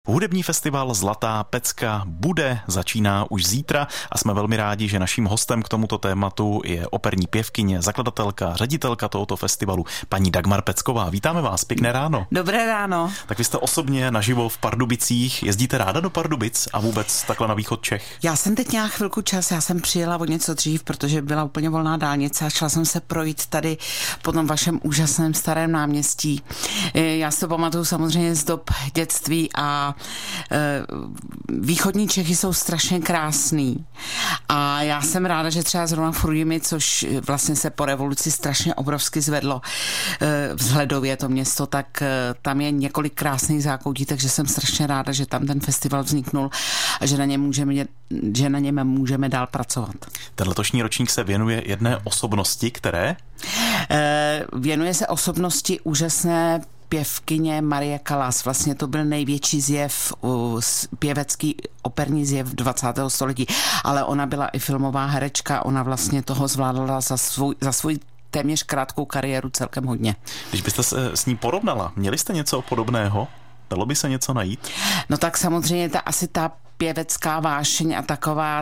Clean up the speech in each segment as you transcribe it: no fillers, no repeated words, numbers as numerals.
Hudební festival Zlatá pecka začíná už zítra a jsme velmi rádi, že naším hostem k tomuto tématu je operní pěvkyně, zakladatelka, ředitelka tohoto festivalu, paní Dagmar Pecková. Vítáme vás, pěkné ráno. Dobré ráno. Tak vy jste osobně naživo v Pardubicích. Jezdíte ráda do Pardubic a vůbec takhle na východ Čech? Já jsem teď nějak chvilku čas, já jsem přijela o něco dřív, protože byla úplně volná dálnice a šla jsem se projít tady po tom vašem úžasném starém náměstí. Já si to pamatuju samozřejmě z dob dětství a východní Čechy jsou strašně krásný. A já jsem ráda, že třeba zrovna v Chrudimi, což vlastně se po revoluci strašně obrovsky zvedlo vzhledově to město, tak tam je několik krásných zákoutí, takže jsem strašně ráda, že tam ten festival vzniknul a že na něm můžeme dál pracovat. Ten letošní ročník se věnuje jedné osobnosti, které? Věnuje se osobnosti úžasné pěvkyně Marie Callas. Vlastně to byl největší zjev, pěvecký operní zjev 20. století, ale ona byla i filmová herečka, ona vlastně toho zvládala za svůj téměř krátkou kariéru celkem hodně. Když byste se s ní porovnala, měli jste něco podobného? Dalo by se něco najít? No tak samozřejmě asi ta pěvecká vášeň a taková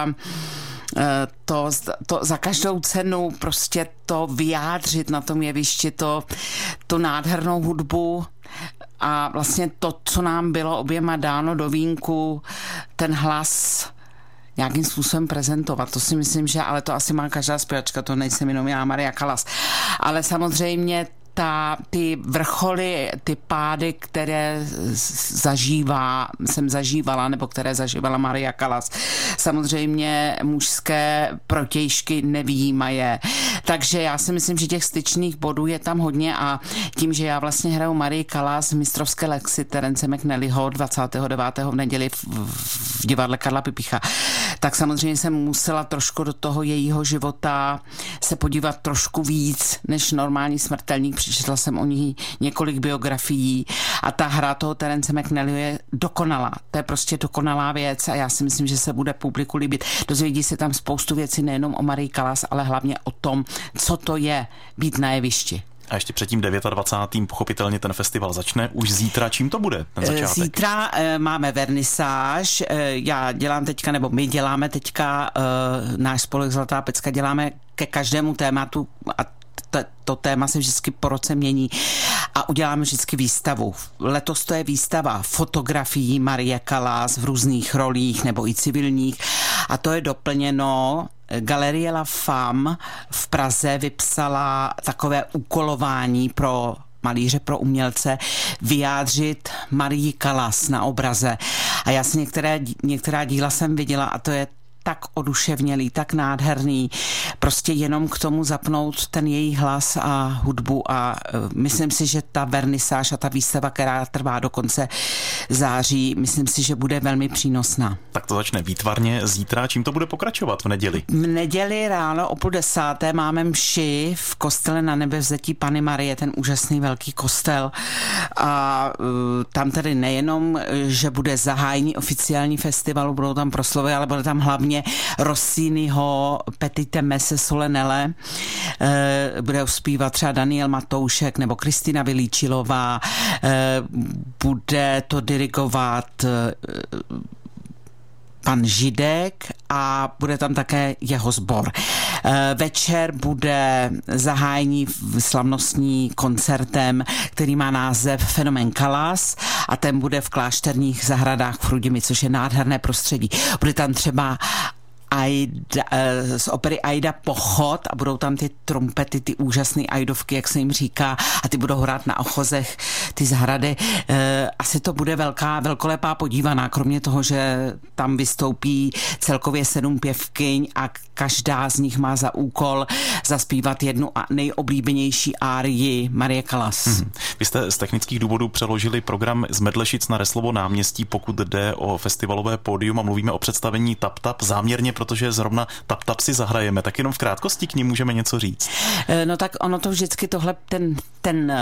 to za každou cenu prostě to vyjádřit na tom jevišti, tu nádhernou hudbu a vlastně to, co nám bylo oběma dáno do vínku, ten hlas nějakým způsobem prezentovat. To si myslím, že ale to asi má každá zpěvačka, to nejsem jenom já, Maria Callas. Ale samozřejmě ty vrcholy, ty pády, které jsem zažívala, nebo které zažívala Maria Callas. Samozřejmě mužské protějšky nevyjímaje. Takže já si myslím, že těch styčných bodů je tam hodně a tím, že já vlastně hraju Marii Callas v mistrovské lekci Terence McNallyho 29. v neděli v divadle Karla Pipicha, tak samozřejmě jsem musela trošku do toho jejího života se podívat trošku víc než normální smrtelník. Přečetla jsem o ní několik biografií a ta hra toho Terence McNallyho je dokonalá. To je prostě dokonalá věc a já si myslím, že se bude publiku líbit. Dozvědí se tam spoustu věcí nejenom o Marii Callas, ale hlavně o tom, co to je být na jevišti. A ještě před tím 29. pochopitelně ten festival začne. Už zítra, čím to bude ten začátek? Zítra máme vernisáž. Já dělám teďka, nebo my děláme teďka, náš spolek Zlatá pecka děláme ke každému tématu a to téma se vždycky po roce mění a uděláme vždycky výstavu. Letos to je výstava fotografií Marie Callas v různých rolích nebo i civilních a to je doplněno. Galerie La Femme v Praze vypsala takové úkolování pro malíře, pro umělce vyjádřit Marii Callas na obraze. A já si některá díla jsem viděla a to je tak oduševnělý, tak nádherný, prostě jenom k tomu zapnout ten její hlas a hudbu a myslím si, že ta vernisáž a ta výstava, která trvá do konce září, myslím si, že bude velmi přínosná. Tak to začne výtvarně zítra. Čím to bude pokračovat v neděli? V neděli ráno o 9:30 máme mši v kostele Na Nebevzetí Panny Marie, ten úžasný velký kostel a tam tedy nejenom, že bude zahájení oficiální festivalu, budou tam proslovy, ale bude tam hlavně Rossiniho Petite Messe Solenele, bude zpívat třeba Daniel Matoušek nebo Kristina Vylíčilová, bude to dirigovat pan Židek a bude tam také jeho sbor. Večer bude zahájení slavnostní koncertem, který má název Fenomén Callas a ten bude v Klášterních zahradách v Chrudimi, což je nádherné prostředí. Bude tam třeba z opery Aida Pochod a budou tam ty trumpety, ty úžasné aidovky, jak se jim říká, a ty budou hrát na ochozech ty zahrady. Asi to bude velkolepá podívaná, kromě toho, že tam vystoupí celkově 7 pěvkyň a každá z nich má za úkol zaspívat jednu nejoblíbenější árii Marie Callas. Vy jste z technických důvodů přeložili program z Medlešic na Reslovo náměstí, pokud jde o festivalové pódium a mluvíme o představení Tap Tap záměrně, protože zrovna Tap Tap si zahrajeme, tak jenom v krátkosti k ní můžeme něco říct. No tak ono to vždycky ten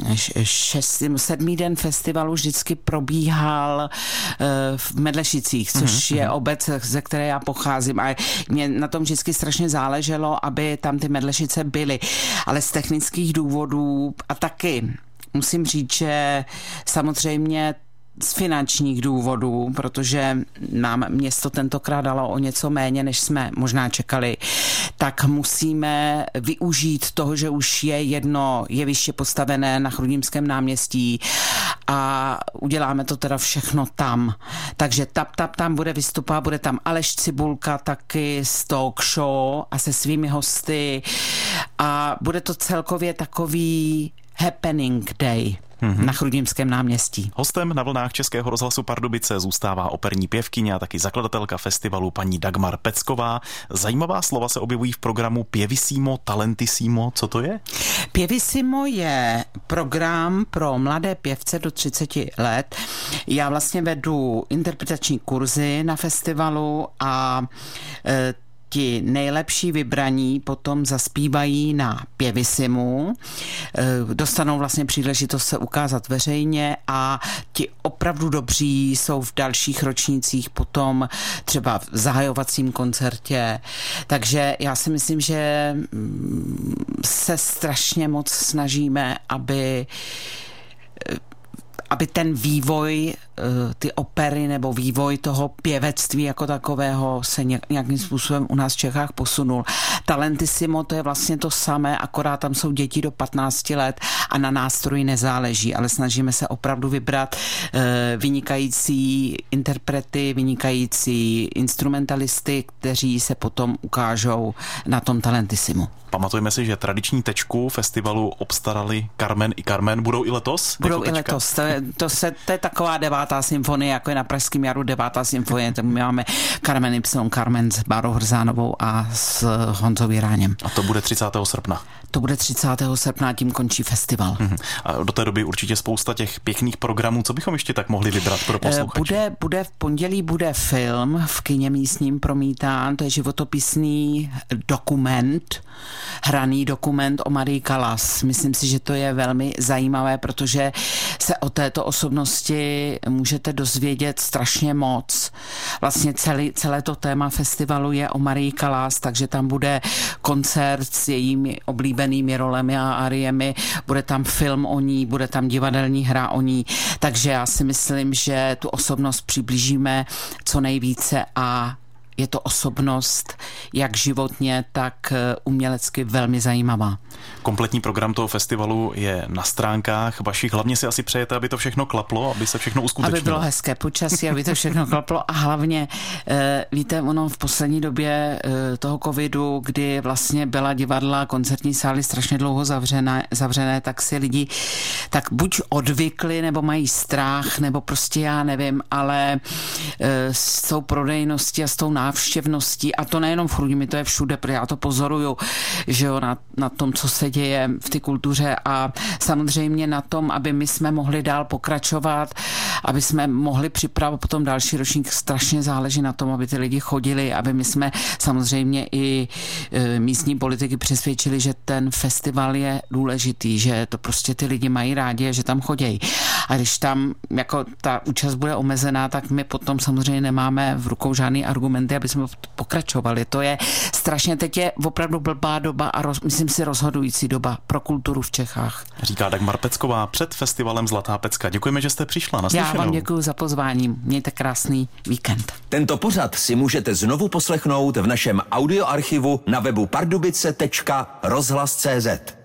7. den festivalu vždycky probíhal v Medlešicích, což je obec, ze které já pocházím a mě na tom vždycky strašně záleželo, aby tam ty Medlešice byly, ale z technických důvodů a taky musím říct, že samozřejmě z finančních důvodů, protože nám město tentokrát dalo o něco méně, než jsme možná čekali, tak musíme využít toho, že už je jedno jeviště postavené na Chrudimském náměstí a uděláme to teda všechno tam. Takže tam bude vystupovat, bude tam Aleš Cibulka taky z talk show a se svými hosty a bude to celkově takový happening day na Chrudimském náměstí. Hostem na vlnách Českého rozhlasu Pardubice zůstává operní pěvkyně a taky zakladatelka festivalu paní Dagmar Pecková. Zajímavá slova se objevují v programu Pievissimo, Talentissimo. Co to je? Pievissimo je program pro mladé pěvce do 30 let. Já vlastně vedu interpretační kurzy na festivalu a ti nejlepší vybraní potom zaspívají na Pievisimu, dostanou vlastně příležitost se ukázat veřejně a ti opravdu dobří jsou v dalších ročnících potom třeba v zahajovacím koncertě. Takže já si myslím, že se strašně moc snažíme, aby ten vývoj ty opery nebo vývoj toho pěvectví jako takového se nějakým způsobem u nás v Čechách posunul. Talentissimo to je vlastně to samé, akorát tam jsou děti do 15 let a na nástroji nezáleží, ale snažíme se opravdu vybrat vynikající interprety, vynikající instrumentalisty, kteří se potom ukážou na tom Talentissimu. Pamatujeme si, že tradiční tečku festivalu obstarali Carmen i Carmen. Budou i letos? Budou i letos. To je taková 9. symfonie, jako je na Pražském jaru 9. symfonie. My máme Carmen Y, Carmen s Bárou Hrzánovou a s Honzou Jiráněm. A to bude 30. srpna. To bude 30. srpna a tím končí festival. A do té doby určitě spousta těch pěkných programů. Co bychom ještě tak mohli vybrat pro posluchače? Bude v pondělí bude film v kině místním promítán. To je životopisný dokument, hraný dokument o Marii Callas. Myslím si, že to je velmi zajímavé, protože se o této osobnosti můžete dozvědět strašně moc. Vlastně celé to téma festivalu je o Marii Callas, takže tam bude koncert s jejími oblíbenými rolemi a ariemi, bude tam film o ní, bude tam divadelní hra o ní, takže já si myslím, že tu osobnost přiblížíme co nejvíce a je to osobnost jak životně, tak umělecky velmi zajímavá. Kompletní program toho festivalu je na stránkách vašich. Hlavně si asi přejete, aby to všechno klaplo, aby se všechno uskutečnilo. Aby bylo hezké počasí, aby to všechno klaplo a hlavně, víte, ono v poslední době toho covidu, kdy vlastně byla divadla, koncertní sály strašně dlouho zavřené, tak si lidi tak buď odvykli, nebo mají strach, nebo prostě já nevím, ale s tou prodejností a s tou návštěvností, a to nejenom v Chrudimi, to je všude, protože já to pozoruju, že jo, na tom, co se děje v té kultuře a samozřejmě na tom, aby my jsme mohli dál pokračovat, aby jsme mohli připravit potom další ročník, strašně záleží na tom, aby ty lidi chodili, aby my jsme samozřejmě i místní politiky přesvědčili, že ten festival je důležitý, že to prostě ty lidi mají rádi a že tam chodějí. A když tam jako ta účast bude omezená, tak my potom samozřejmě nemáme v rukou žádný argumenty, aby jsme pokračovali. To je strašně, teď je opravdu blbá doba a myslím si rozhodující doba pro kulturu v Čechách. Říká Dagmar Pecková před festivalem Zlatá pecka. Děkujeme, že jste přišla. Naslyšenou. Já vám děkuji za pozvání. Mějte krásný víkend. Tento pořad si můžete znovu poslechnout v našem audioarchivu na webu pardubice.rozhlas.cz.